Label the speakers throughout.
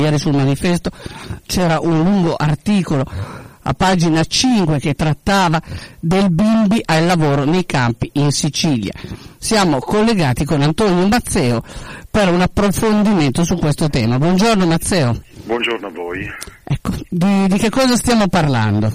Speaker 1: Ieri sul Manifesto c'era un lungo articolo a pagina 5 che trattava del bimbi al lavoro nei campi in Sicilia. Siamo collegati con Antonio Mazzeo per un approfondimento su questo tema. Buongiorno Mazzeo.
Speaker 2: Buongiorno a voi.
Speaker 1: Ecco, di che cosa stiamo parlando?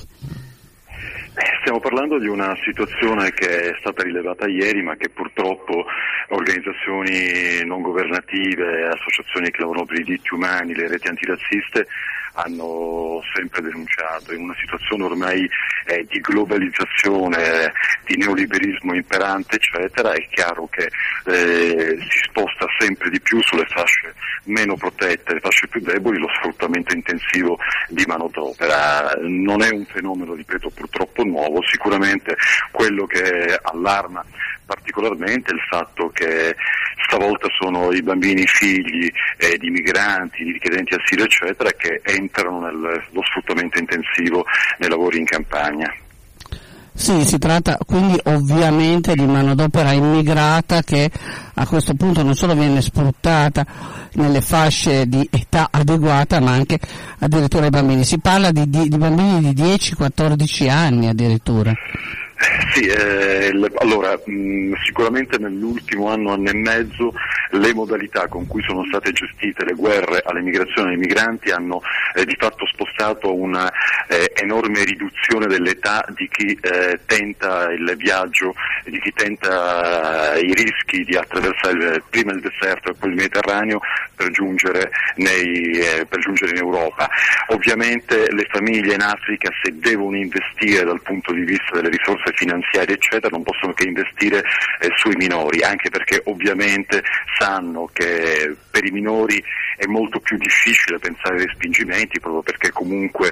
Speaker 2: Stiamo parlando di una situazione che è stata rilevata ieri, ma che purtroppo organizzazioni non governative, associazioni che lavorano per i diritti umani, le reti antirazziste hanno sempre denunciato. In una situazione ormai di globalizzazione, di neoliberismo imperante, eccetera, è chiaro che si sposta sempre di più sulle fasce meno protette, le fasce più deboli, lo sfruttamento intensivo di manodopera. Non è un fenomeno, ripeto, purtroppo nuovo. Sicuramente quello che allarma particolarmente è il fatto che stavolta sono i bambini figli di migranti, di richiedenti asilo, eccetera, che entrano nello sfruttamento intensivo nei lavori in campagna.
Speaker 1: Sì, si tratta quindi ovviamente di manodopera immigrata che a questo punto non solo viene sfruttata nelle fasce di età adeguata, ma anche addirittura i bambini. Si parla di bambini di 10-14 anni addirittura.
Speaker 2: Sì, allora sicuramente nell'ultimo anno e mezzo le modalità con cui sono state gestite le guerre all'emigrazione e ai migranti hanno di fatto spostato una enorme riduzione dell'età di chi tenta il viaggio, di chi tenta i rischi di attraversare prima il deserto e poi il Mediterraneo per giungere in Europa. Ovviamente le famiglie in Africa, se devono investire dal punto di vista delle risorse finanziarie eccetera, non possono che investire sui minori, anche perché ovviamente sanno che per i minori è molto più difficile pensare ai respingimenti, proprio perché comunque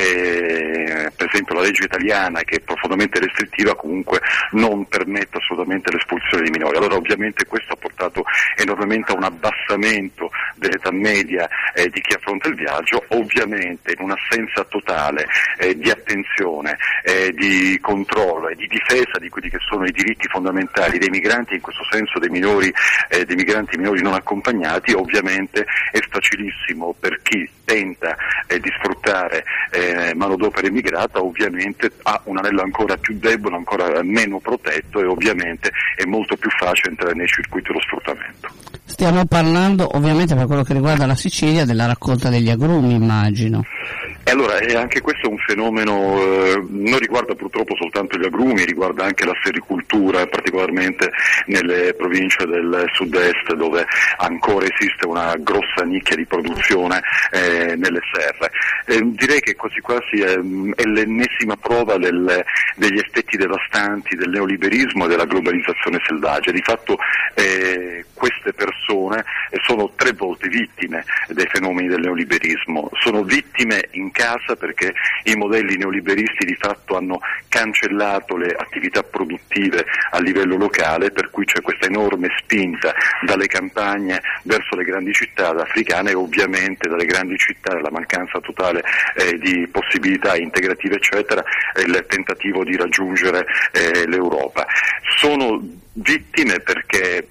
Speaker 2: per esempio la legge italiana, che è profondamente restrittiva, comunque non permette assolutamente l'espulsione dei minori. Allora ovviamente questo ha portato enormemente a un abbassamento dell'età media di chi affronta il viaggio, ovviamente in un'assenza totale di attenzione, di controllo e di difesa di quelli che sono i diritti fondamentali dei migranti, in questo senso dei migranti minori non accompagnati. Ovviamente è facilissimo per chi tenta di sfruttare manodopera immigrata, ovviamente ha un anello ancora più debole, ancora meno protetto, e ovviamente è molto più facile entrare nei circuiti dello sfruttamento.
Speaker 1: Stiamo parlando ovviamente, per quello che riguarda la Sicilia, della raccolta degli agrumi, immagino.
Speaker 2: E allora anche questo è un fenomeno, non riguarda purtroppo soltanto gli agrumi, riguarda anche la sericoltura, particolarmente nelle province del sud-est, dove ancora esiste una grossa nicchia di produzione nelle serre. Direi che quasi quasi è l'ennesima prova degli effetti devastanti del neoliberismo e della globalizzazione selvaggia. Di fatto queste persone sono 3 volte vittime dei fenomeni del neoliberismo. Sono vittime in casa perché i modelli neoliberisti di fatto hanno cancellato le attività produttive a livello locale, per cui c'è questa enorme spinta dalle campagne verso le grandi città africane, e ovviamente dalle grandi città la mancanza totale di possibilità integrative eccetera, il tentativo di raggiungere l'Europa. Sono vittime perché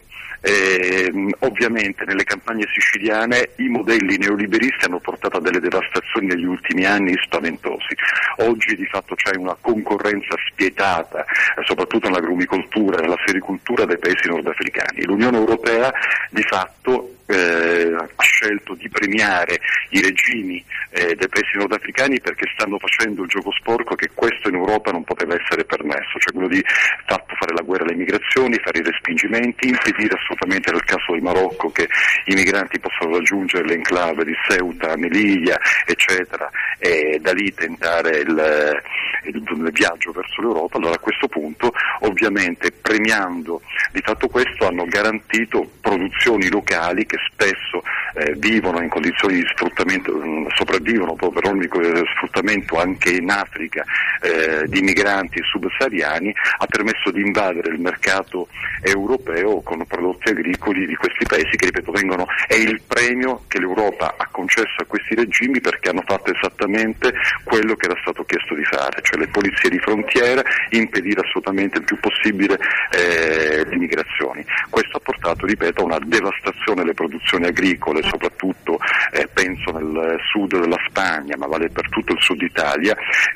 Speaker 2: ovviamente nelle campagne siciliane i modelli neoliberisti hanno portato a delle devastazioni negli ultimi anni spaventosi. Oggi di fatto c'è una concorrenza spietata, soprattutto nell'agrumicoltura e nella sericoltura dei paesi nordafricani. L'Unione Europea di fatto ha scelto di premiare i regimi dei paesi nordafricani perché stanno facendo il gioco sporco che questo in Europa non poteva essere permesso, cioè quello di fatto fare la guerra alle migrazioni, fare i respingimenti, impedire assolutamente nel caso di Marocco che i migranti possano raggiungere l'enclave di Ceuta, Melilla, eccetera, e da lì tentare il viaggio verso l'Europa. Allora a questo punto ovviamente premiando di fatto questo hanno garantito produzioni locali che spesso vivono in condizioni di sfruttamento, sopravvivono proprio per l'unico sfruttamento anche in Africa di migranti subsahariani, ha permesso di invadere il mercato europeo con prodotti agricoli di questi paesi che, ripeto, è il premio che l'Europa ha concesso a questi regimi perché hanno fatto esattamente quello che era stato chiesto di fare, cioè le polizie di frontiera, impedire assolutamente il più possibile le migrazioni. Questo ha portato, ripeto, a una devastazione delle produzioni agricole, soprattutto penso nel sud della Spagna, ma vale per tutto il sud Italia,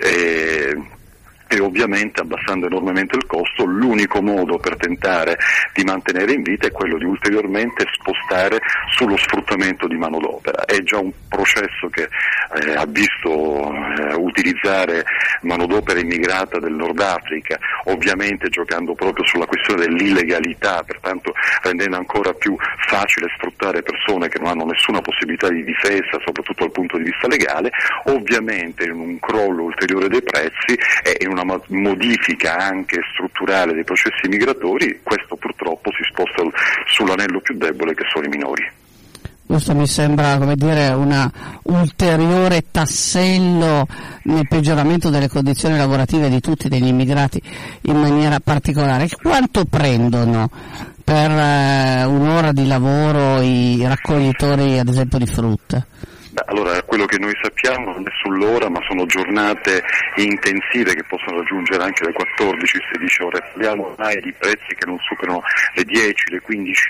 Speaker 2: e ovviamente abbassando enormemente il costo. L'unico modo per tentare di mantenere in vita è quello di ulteriormente spostare sullo sfruttamento di manodopera. È già un processo che ha visto utilizzare manodopera immigrata del Nord Africa, ovviamente giocando proprio sulla questione dell'illegalità, pertanto rendendo ancora più facile sfruttare persone che non hanno nessuna possibilità di difesa, soprattutto dal punto di vista legale, ovviamente in un crollo ulteriore dei prezzi e in una modifica anche strutturale dei processi migratori. Questo purtroppo si sposta sull'anello più debole, che sono i minori.
Speaker 1: Questo mi sembra, come dire, un ulteriore tassello nel peggioramento delle condizioni lavorative di tutti, degli immigrati in maniera particolare. Quanto prendono per un'ora di lavoro i raccoglitori, ad esempio, di frutta?
Speaker 2: Allora, quello che noi sappiamo non è sull'ora, ma sono giornate intensive che possono raggiungere anche le 14-16 ore. Parliamo ormai di prezzi che non superano le 10, le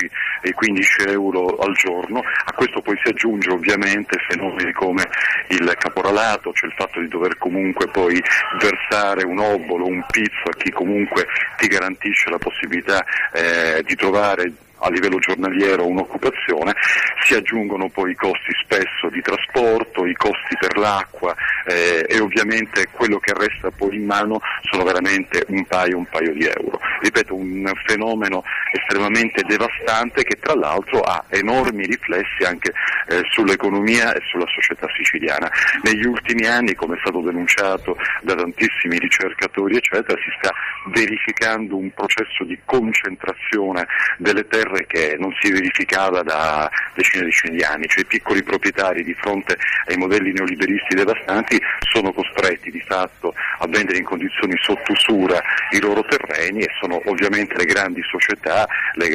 Speaker 2: 15 euro al giorno. A questo poi si aggiunge ovviamente fenomeni come il caporalato, cioè il fatto di dover comunque poi versare un obolo, un pizzo a chi comunque ti garantisce la possibilità di trovare a livello giornaliero un'occupazione. Si aggiungono poi i costi spesso di trasporto, i costi per l'acqua, e ovviamente quello che resta poi in mano sono veramente un paio di euro. Ripeto, un fenomeno estremamente devastante che tra l'altro ha enormi riflessi anche sull'economia e sulla società siciliana. Negli ultimi anni, come è stato denunciato da tantissimi ricercatori eccetera, si sta verificando un processo di concentrazione delle terre che non si verificava da decine e decine di anni, cioè i piccoli proprietari di fronte ai modelli neoliberisti devastanti sono costretti di fatto a vendere in condizioni sotto usura i loro terreni, e sono ovviamente le grandi società, i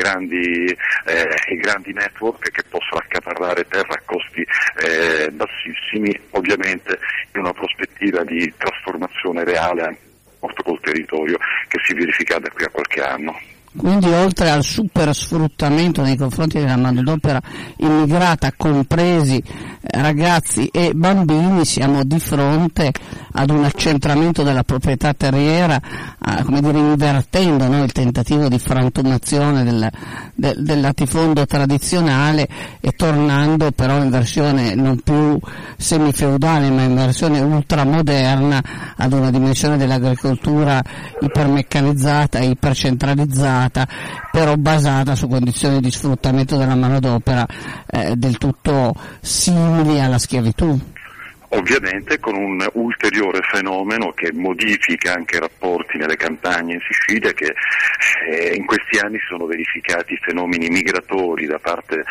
Speaker 2: grandi network che possono accaparrare terra a costi bassissimi, ovviamente in una prospettiva di trasformazione reale anche col territorio che si verifica da qui a qualche anno.
Speaker 1: Quindi oltre al super sfruttamento nei confronti della manodopera immigrata, compresi ragazzi e bambini, siamo di fronte ad un accentramento della proprietà terriera, come dire, invertendo, no, il tentativo di frantumazione del latifondo tradizionale e tornando però in versione non più semifeudale ma in versione ultramoderna ad una dimensione dell'agricoltura ipermeccanizzata, ipercentralizzata, però basata su condizioni di sfruttamento della manodopera del tutto simili alla schiavitù.
Speaker 2: Ovviamente con un ulteriore fenomeno che modifica anche i rapporti nelle campagne in Sicilia, che in questi anni si sono verificati fenomeni migratori da parte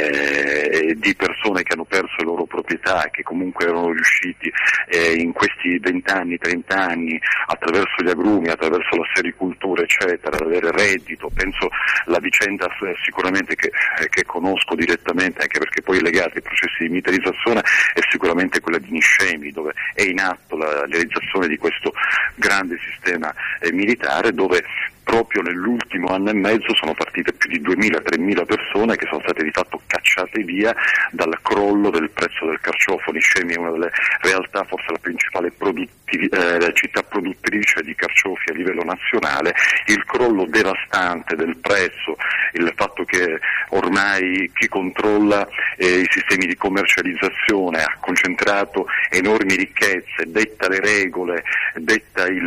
Speaker 2: di persone che hanno perso le loro proprietà e che comunque erano riusciti in questi 20 anni, 30 anni, attraverso gli agrumi, attraverso la sericultura eccetera, ad avere reddito. Penso la vicenda sicuramente che conosco direttamente, anche perché poi è legata ai processi di militarizzazione, è sicuramente quella di Niscemi, dove è in atto la realizzazione di questo grande sistema militare, dove proprio nell'ultimo anno e mezzo sono partite più di 2.000-3.000 persone che sono state di fatto cacciate via dal crollo del prezzo del carciofo. Niscemi è una delle realtà, forse la principale città produttrice di carciofi a livello nazionale. Il crollo devastante del prezzo, il fatto che ormai chi controlla i sistemi di commercializzazione ha concentrato enormi ricchezze, detta le regole, detta i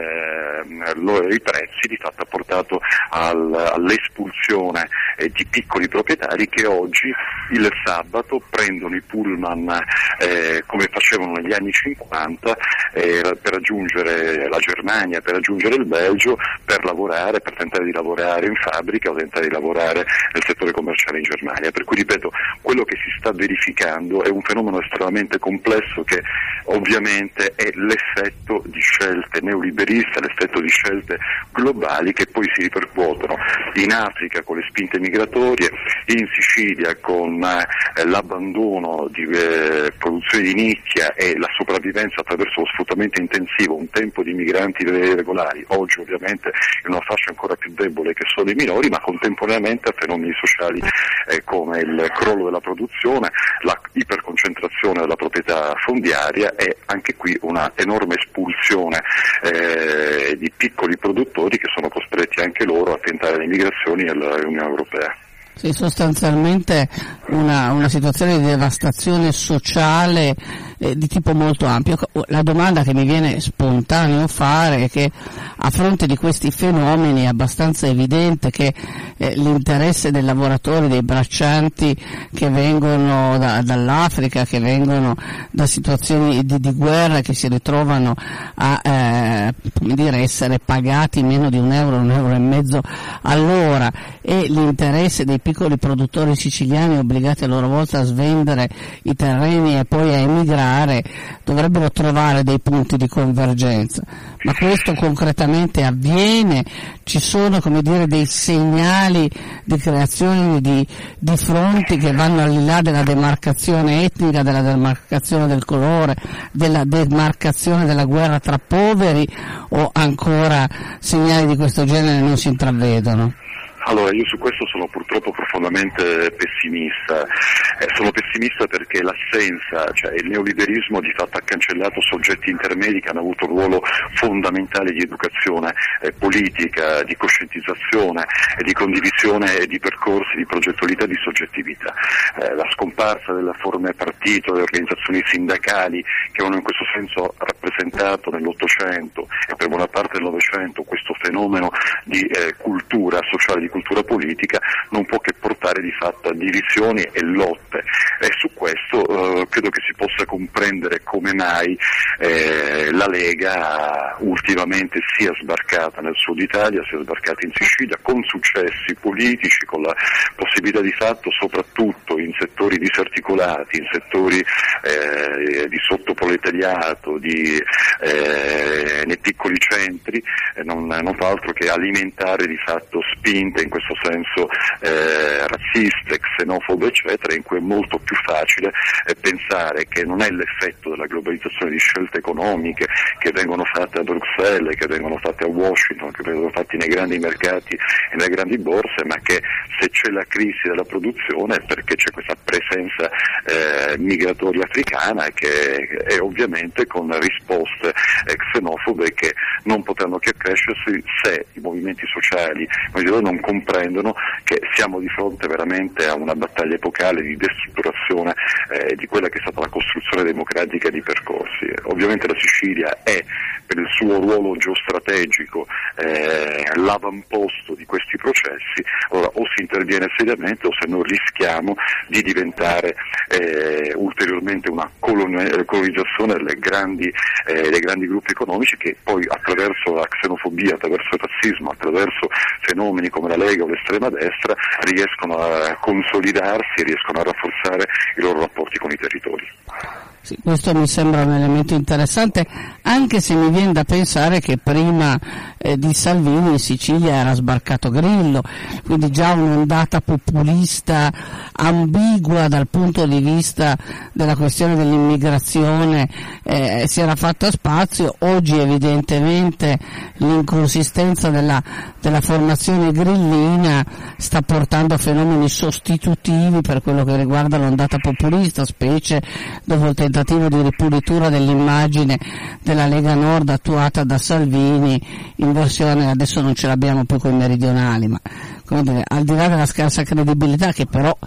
Speaker 2: prezzi, di fatto ha portato all'espulsione di piccoli proprietari che oggi il sabato prendono i pullman come facevano negli anni 50 per raggiungere la Germania, per raggiungere il Belgio, per lavorare, per tentare di lavorare in fabbrica o tentare di lavorare nel settore commerciale in Germania. Per cui ripeto, quello che si sta verificando è un fenomeno estremamente complesso che ovviamente è l'effetto di scelte neoliberiste, l'effetto di scelte globali che poi si ripercuotono in Africa con le spinte migratorie, in Sicilia con l'abbandono di produzione di nicchia e la sopravvivenza attraverso lo sfruttamento intensivo, un tempo di migranti regolari, oggi ovviamente in una fascia ancora più debole che sono i minori, ma contemporaneamente a fenomeni sociali come il crollo della produzione, la iperconcentrazione della proprietà fondiaria e anche qui una enorme espulsione di piccoli produttori che sono costretti anche loro a tentare le migrazioni nell'Unione Europea.
Speaker 1: Sì, sostanzialmente una situazione di devastazione sociale di tipo molto ampio. La domanda che mi viene spontaneo fare è che a fronte di questi fenomeni è abbastanza evidente che l'interesse dei lavoratori, dei braccianti che vengono dall'Africa, che vengono da situazioni di guerra, che si ritrovano a essere pagati meno di €1 all'ora, e l'interesse dei piccoli produttori siciliani obbligati a loro volta a svendere i terreni e poi a emigrare, dovrebbero trovare dei punti di convergenza. Ma questo concretamente avviene? Ci sono, dei segnali di creazione di fronti che vanno al di là della demarcazione etnica, della demarcazione del colore, della demarcazione della guerra tra poveri, o ancora segnali di questo genere non si intravedono?
Speaker 2: Allora, io su questo sono purtroppo profondamente pessimista. Sono pessimista perché l'assenza, cioè il neoliberismo di fatto ha cancellato soggetti intermedi che hanno avuto un ruolo fondamentale di educazione politica, di coscientizzazione, di condivisione di percorsi, di progettualità, di soggettività. La scomparsa delle forme partito, delle organizzazioni sindacali che hanno in questo senso rappresentato nell'Ottocento e per buona parte del Novecento questo fenomeno di cultura sociale, di cultura politica, non può che portare di fatto a divisioni e lotte, e su questo credo che si possa comprendere come mai la Lega ultimamente sia sbarcata nel sud Italia, sia sbarcata in Sicilia con successi politici, con la possibilità di fatto soprattutto in settori disarticolati, in settori di sottoproletariato, nei piccoli centri, non fa altro che alimentare di fatto spinte in questo senso razziste, xenofobe eccetera, in cui è molto più facile pensare che non è l'effetto della globalizzazione di scelte economiche che vengono fatte a Bruxelles, che vengono fatte a Washington, che vengono fatte nei grandi mercati e nelle grandi borse, ma che se c'è la crisi della produzione è perché c'è questa presenza migratoria africana e ovviamente con risposte xenofobe che non potranno che crescersi se i movimenti sociali non comprendono che siamo di fronte veramente a una battaglia epocale di destrutturazione di quella che è stata la costruzione democratica di percorsi. Ovviamente la Sicilia è, per il suo ruolo geostrategico, l'avamposto di questi processi. Allora o si interviene seriamente o se no rischiamo di diventare ulteriormente una colonizzazione dei grandi gruppi economici che poi attraverso la xenofobia, attraverso il razzismo, attraverso fenomeni come la Lega o l'estrema destra riescono a consolidarsi e riescono a rafforzare i loro rapporti con i territori.
Speaker 1: Sì, questo mi sembra un elemento interessante, anche se mi viene da pensare che prima di Salvini in Sicilia era sbarcato Grillo, quindi già un'ondata populista ambigua dal punto di vista della questione dell'immigrazione si era fatta spazio. Oggi evidentemente l'inconsistenza della formazione grillina sta portando a fenomeni sostitutivi per quello che riguarda l'ondata populista, specie dopo il tentativo di ripulitura dell'immagine della Lega Nord attuata da Salvini in versione, adesso non ce l'abbiamo più con i meridionali, ma al di là della scarsa credibilità che però,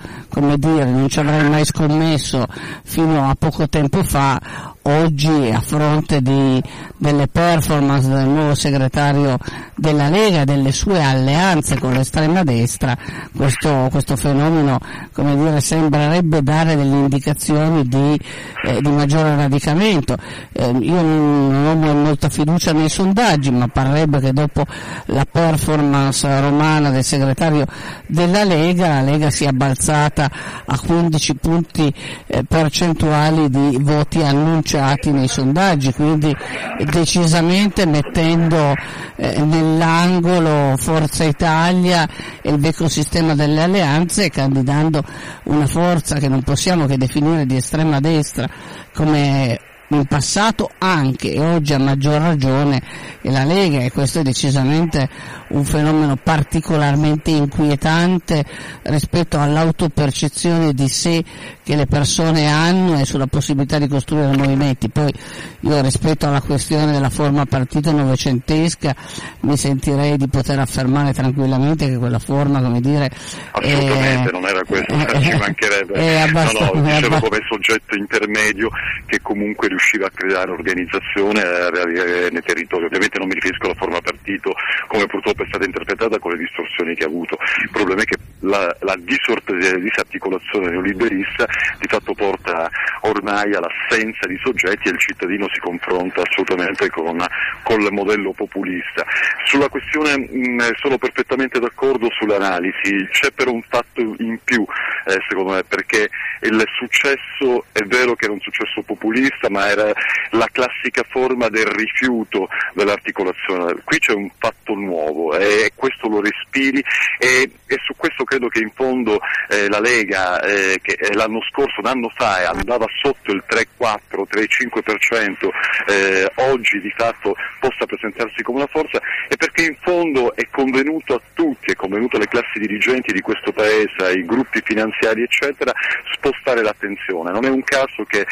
Speaker 1: non ci avrei mai scommesso fino a poco tempo fa, oggi a fronte delle performance del nuovo segretario della Lega, delle sue alleanze con l'estrema destra, questo fenomeno sembrerebbe dare delle indicazioni di maggiore radicamento. Io non ho molta fiducia nei sondaggi, ma parrebbe che dopo la performance romana del segretario della Lega, la Lega sia balzata a 15 punti percentuali di voti annunciati bocciati nei sondaggi, quindi decisamente mettendo nell'angolo Forza Italia e il vecchio sistema delle alleanze, candidando una forza che non possiamo che definire di estrema destra, come in passato anche e oggi a maggior ragione è la Lega, e questo è decisamente un fenomeno particolarmente inquietante rispetto all'autopercezione di sé che le persone hanno e sulla possibilità di costruire movimenti. Poi io, rispetto alla questione della forma partito novecentesca, mi sentirei di poter affermare tranquillamente che quella forma, come dire,
Speaker 2: assolutamente non era questo, ci mancherebbe, dicevo come soggetto intermedio che comunque riusciva a creare organizzazione nei territori. Ovviamente non mi riferisco alla forma partito come purtroppo è stata interpretata, con le distorsioni che ha avuto. Il problema è che la disarticolazione neoliberista di fatto porta ormai all'assenza di soggetti e il cittadino si confronta assolutamente con il modello populista. Sulla questione sono perfettamente d'accordo sull'analisi, c'è però un fatto in più secondo me, perché il successo è vero che era un successo populista, ma era la classica forma del rifiuto dell'articolazione. Qui c'è un fatto nuovo e questo lo respiri e su questo credo che in fondo la Lega che l'anno scorso, un anno fa, andava sotto il 3,4, 3,5%, oggi di fatto possa presentarsi come una forza, e perché in fondo è convenuto a tutti, è convenuto alle classi dirigenti di questo paese, ai gruppi finanziari eccetera, spostare l'attenzione. Non è un caso che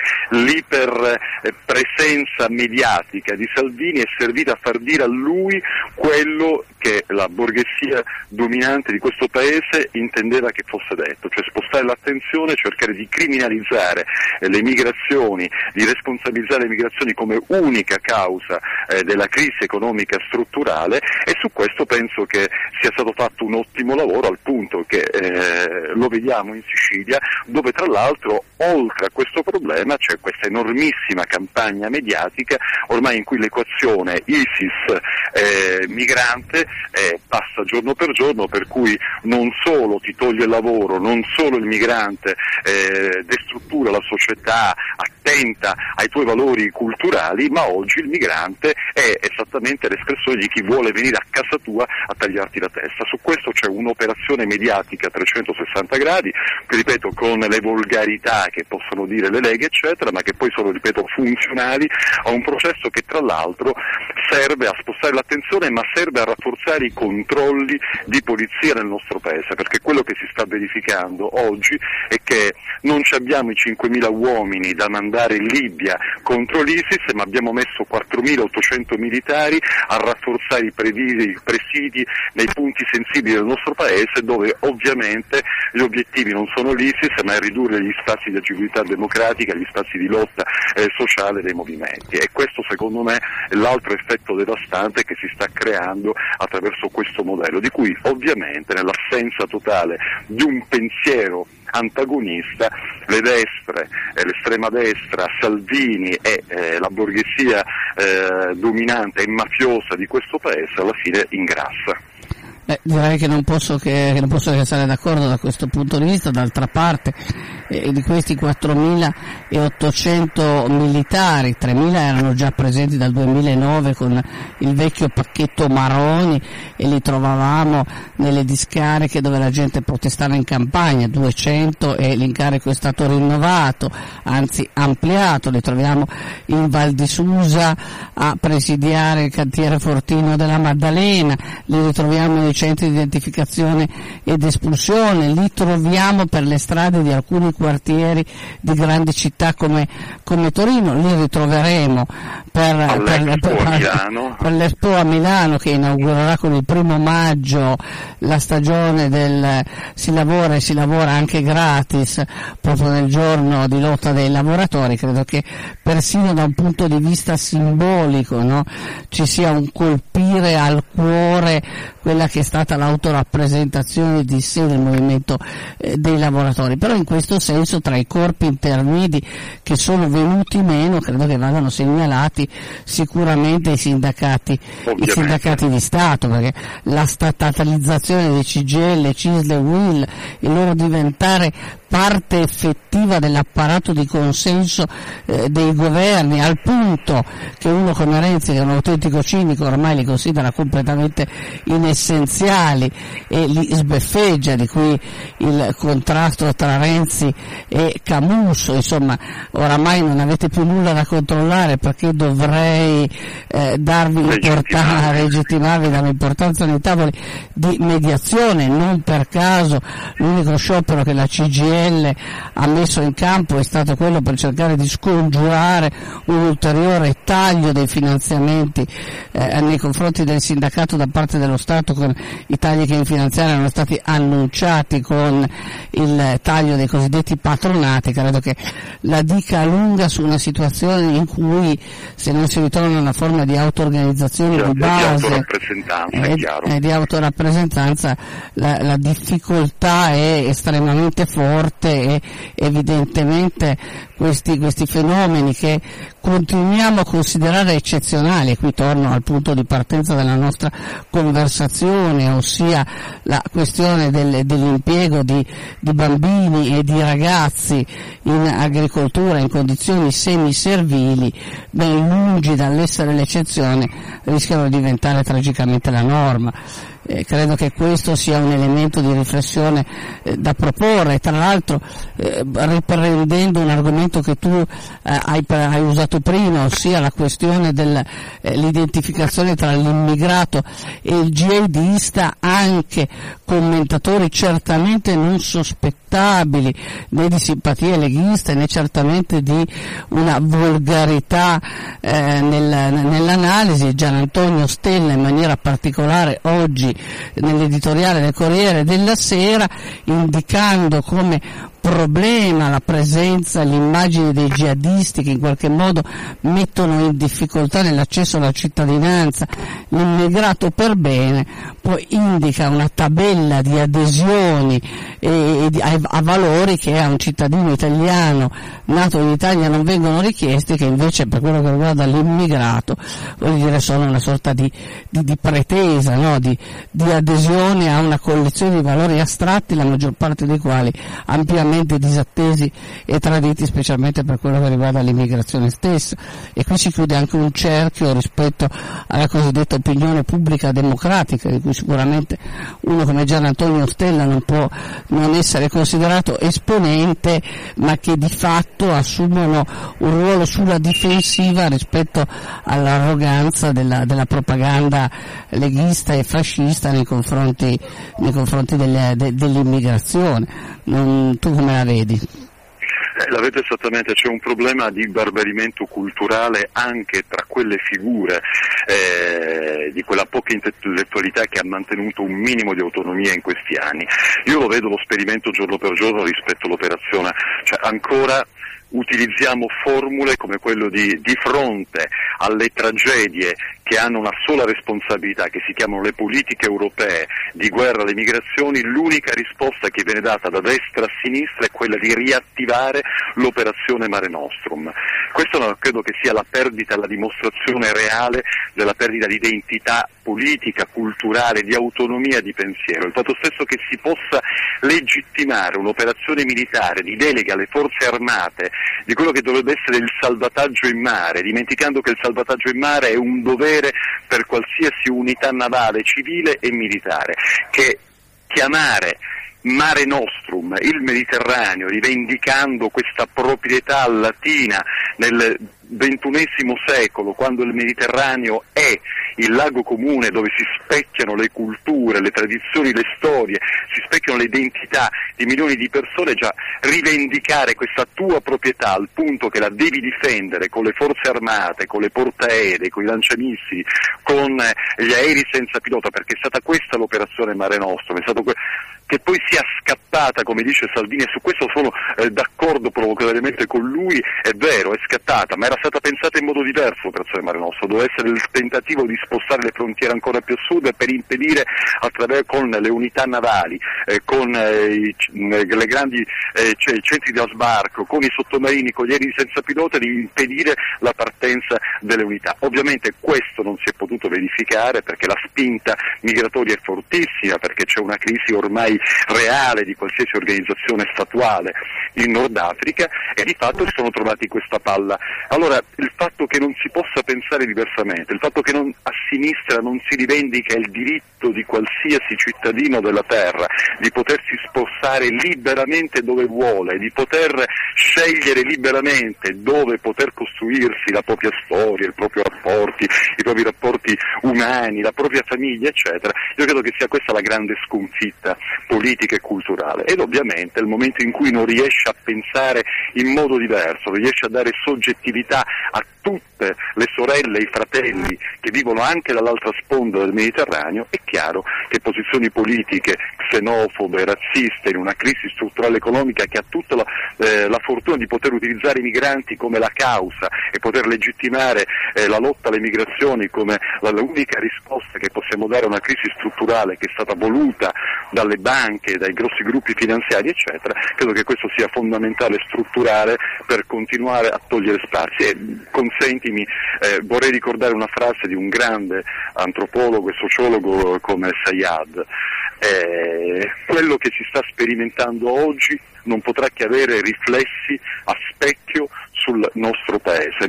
Speaker 2: l'iperpresenza mediatica di Salvini è servita a far dire a lui quello che la borghesia dominante di questo paese intendeva che fosse detto, cioè spostare l'attenzione, cercare di criminalizzare le migrazioni, di responsabilizzare le migrazioni come unica causa della crisi economica strutturale, e su questo penso che sia stato fatto un ottimo lavoro, al punto che lo vediamo in Sicilia, dove tra l'altro oltre a questo problema c'è questa enormissima campagna mediatica ormai in cui l'equazione ISIS migrante passa giorno per giorno, per cui non solo ti toglie il lavoro, non solo il migrante destruttura la società attenta ai tuoi valori culturali, ma oggi il migrante è esattamente l'espressione di chi vuole venire a casa tua a tagliarti la testa. Su questo c'è un'operazione mediatica a 360 gradi, ripeto, con le volgarità che possono dire le leghe eccetera, ma che poi sono, ripeto, funzionali a un processo che tra l'altro serve a spostare l'attenzione, ma serve a rafforzare i controlli di polizia nel nostro paese, perché quello che si sta verificando oggi è che non ci abbiamo i 5.000 uomini da mandare in Libia contro l'ISIS, ma abbiamo messo 4.800 militari a rafforzare i presidi nei punti sensibili del nostro paese, dove ovviamente gli obiettivi non sono l'ISIS, ma è ridurre gli spazi di agibilità democratica, gli spazi di lotta sociale dei movimenti. E questo secondo me è l'altro effetto devastante che si sta creando attraverso questo modello, di cui ovviamente nell'assenza totale di un pensiero antagonista le destre, l'estrema destra, Salvini e la borghesia dominante e mafiosa di questo paese alla fine ingrassa.
Speaker 1: Direi che non posso che essere d'accordo da questo punto di vista. D'altra parte di questi 4.800 militari, 3.000 erano già presenti dal 2009 con il vecchio pacchetto Maroni e li trovavamo nelle discariche dove la gente protestava in campagna, 200, e l'incarico è stato rinnovato, anzi ampliato. Li troviamo in Val di Susa a presidiare il cantiere Fortino della Maddalena, li ritroviamo nei centri di identificazione ed espulsione, li troviamo per le strade di alcuni quartieri di grandi città come Torino, li ritroveremo per l'Expo a Milano, che inaugurerà con il 1° maggio la stagione del si lavora anche gratis, proprio nel giorno di lotta dei lavoratori. Credo che persino da un punto di vista simbolico, no, ci sia un colpire al cuore quella che è stata l'autorappresentazione di sé del movimento dei lavoratori. Però in questo senso tra i corpi intermedi che sono venuti meno credo che vadano segnalati sicuramente i sindacati di Stato, perché la statalizzazione dei CGIL, CISL e UIL, il loro diventare parte effettiva dell'apparato di consenso dei governi, al punto che uno come Renzi, che è un autentico cinico, ormai li considera completamente inessenziali e li sbeffeggia, di cui il contrasto tra Renzi e Camusso, insomma oramai non avete più nulla da controllare, perché dovrei legittimarvi dall'importanza nei tavoli di mediazione. Non per caso l'unico sciopero che la CGIL ha messo in campo è stato quello per cercare di scongiurare un ulteriore taglio dei finanziamenti nei confronti del sindacato da parte dello Stato, con i tagli che in finanziaria erano stati annunciati con il taglio dei cosiddetti patronati. Credo che la dica lunga su una situazione in cui, se non si ritorna a una forma di auto-organizzazione di base e di autorappresentanza, la difficoltà è estremamente forte, e evidentemente questi fenomeni che continuiamo a considerare eccezionali, e qui torno al punto di partenza della nostra conversazione, ossia la questione dell'impiego di bambini e di ragazzi in agricoltura in condizioni semiservili, ben lungi dall'essere l'eccezione, rischiano di diventare tragicamente la norma. Credo che questo sia un elemento di riflessione da proporre. Tra l'altro, riprendendo un argomento che tu hai usato prima, ossia la questione dell'identificazione tra l'immigrato e il jihadista, anche commentatori certamente non sospettabili né di simpatie leghiste né certamente di una volgarità nell'analisi, Gian Antonio Stella in maniera particolare oggi nell'editoriale del Corriere della Sera, indicando come problema la presenza, l'immagine dei jihadisti che in qualche modo mettono in difficoltà nell'accesso alla cittadinanza l'immigrato per bene, poi indica una tabella di adesioni a valori che a un cittadino italiano nato in Italia non vengono richiesti, che invece per quello che riguarda l'immigrato vuol dire sono una sorta di pretesa, no? di adesione a una collezione di valori astratti, la maggior parte dei quali ampiamente disattesi e traditi, specialmente per quello che riguarda l'immigrazione stessa. E qui si chiude anche un cerchio rispetto alla cosiddetta opinione pubblica democratica, di cui sicuramente uno come Gian Antonio Stella non può non essere considerato esponente, ma che di fatto assumono un ruolo sulla difensiva rispetto all'arroganza della propaganda leghista e fascista nei confronti dell'immigrazione. Tu come la vedi?
Speaker 2: La vedo esattamente, c'è un problema di barbarimento culturale anche tra quelle figure di quella poca intellettualità che ha mantenuto un minimo di autonomia in questi anni. Io lo vedo lo sperimento giorno per giorno rispetto all'operazione, cioè ancora utilizziamo formule come quello di fronte alle tragedie che hanno una sola responsabilità, che si chiamano le politiche europee di guerra alle migrazioni, l'unica risposta che viene data da destra a sinistra è quella di riattivare l'operazione Mare Nostrum. Questo credo che sia la perdita, la dimostrazione reale della perdita di identità politica, culturale, di autonomia di pensiero. Il fatto stesso che si possa legittimare un'operazione militare di delega alle forze armate di quello che dovrebbe essere il salvataggio in mare, dimenticando che il salvataggio in mare è un dovere per qualsiasi unità navale, civile e militare, che chiamare Mare Nostrum il Mediterraneo, rivendicando questa proprietà latina nel XXI secolo, quando il Mediterraneo è il lago comune dove si specchiano le culture, le tradizioni, le storie, si specchiano le identità di milioni di persone, già rivendicare questa tua proprietà al punto che la devi difendere con le forze armate, con le portaerei, con i lanciamissili, con gli aerei senza pilota, perché è stata questa l'operazione Mare Nostrum, è stato che poi sia scattata, come dice Salvini, e su questo sono d'accordo provocatoriamente con lui, è vero, è scattata, ma era stata pensata in modo diverso l'operazione Mare Nostrum, doveva essere il tentativo di spostare le frontiere ancora più a sud per impedire con le unità navali, con le grandi centri di sbarco, con i sottomarini, con gli aerei senza pilota, di impedire la partenza delle unità. Ovviamente questo non si è potuto verificare perché la spinta migratoria è fortissima, perché c'è una crisi ormai reale di qualsiasi organizzazione statuale in Nord Africa, e di fatto si sono trovati in questa palla. Allora, il fatto che non si possa pensare diversamente, il fatto che a sinistra non si rivendica il diritto di qualsiasi cittadino della terra di potersi spostare liberamente dove vuole, di poter scegliere liberamente dove poter costruirsi la propria storia, i propri rapporti umani, la propria famiglia, eccetera, io credo che sia questa la grande sconfitta politica e culturale. Ed ovviamente il momento in cui non riesce a pensare in modo diverso, non riesce a dare soggettività a tutte le sorelle e i fratelli che vivono anche dall'altra sponda del Mediterraneo, è chiaro che posizioni politiche xenofobe, razziste, in una crisi strutturale economica che ha tutta la fortuna di poter utilizzare i migranti come la causa e poter legittimare la lotta alle migrazioni come l'unica risposta che possiamo dare a una crisi strutturale che è stata voluta dalle banche, dai grossi gruppi finanziari, eccetera, credo che questo sia fondamentale e strutturale per continuare a togliere spazi. E consentimi, vorrei ricordare una frase di un grande antropologo e sociologo come Sayad: quello che si sta sperimentando oggi non potrà che avere riflessi a specchio sul nostro paese.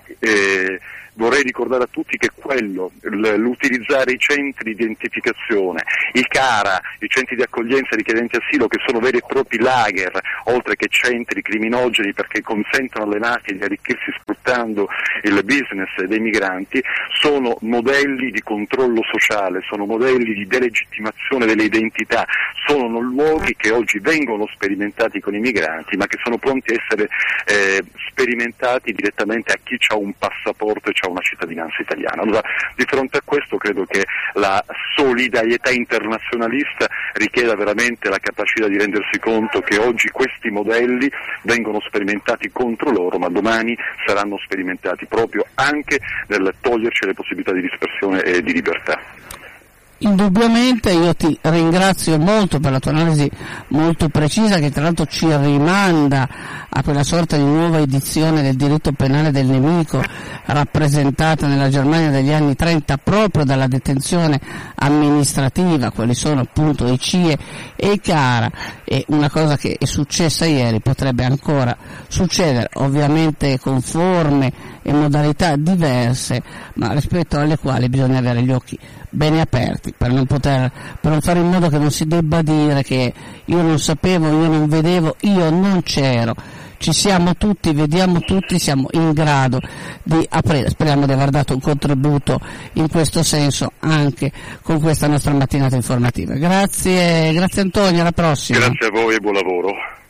Speaker 2: Vorrei ricordare a tutti che l'utilizzare i centri di identificazione, i CARA, i centri di accoglienza richiedenti asilo, che sono veri e propri lager, oltre che centri criminogeni perché consentono alle mafie di arricchirsi sfruttando il business dei migranti, sono modelli di controllo sociale, sono modelli di delegittimazione delle identità, sono luoghi che oggi vengono sperimentati con i migranti, ma che sono pronti a essere sperimentati direttamente a chi ha un passaporto e ha una cittadinanza italiana. Allora, di fronte a questo credo che la solidarietà internazionalista richieda veramente la capacità di rendersi conto che oggi questi modelli vengono sperimentati contro loro, ma domani saranno sperimentati proprio anche nel toglierci le possibilità di dispersione e di libertà.
Speaker 1: Indubbiamente io ti ringrazio molto per la tua analisi molto precisa, che tra l'altro ci rimanda a quella sorta di nuova edizione del diritto penale del nemico rappresentata nella Germania degli anni 30 proprio dalla detenzione amministrativa, quali sono appunto i CIE e i CARA, e una cosa che è successa ieri potrebbe ancora succedere, ovviamente con forme e modalità diverse, ma rispetto alle quali bisogna avere gli occhi bene aperti per non fare in modo che non si debba dire che io non sapevo, io non vedevo, io non c'ero. Ci siamo tutti, vediamo tutti, siamo in grado di aprire. Speriamo di aver dato un contributo in questo senso anche con questa nostra mattinata informativa. Grazie Antonio, alla prossima.
Speaker 2: Grazie a voi e buon lavoro.